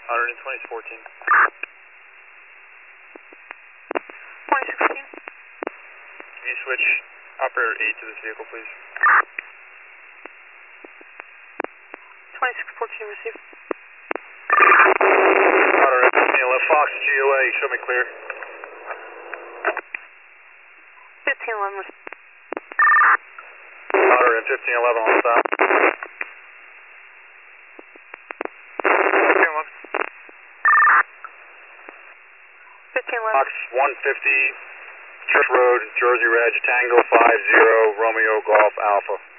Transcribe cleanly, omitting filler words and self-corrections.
120 is 14. 2016. Can you switch operator 8 to this vehicle, please? 2614 received. Otter 1511 Fox, GOA, show me clear. 1511 received. Otter 1511 on stop. 1511. 1511. Fox 150, Church Road, Jersey Reg, Tango 50, Romeo Golf Alpha.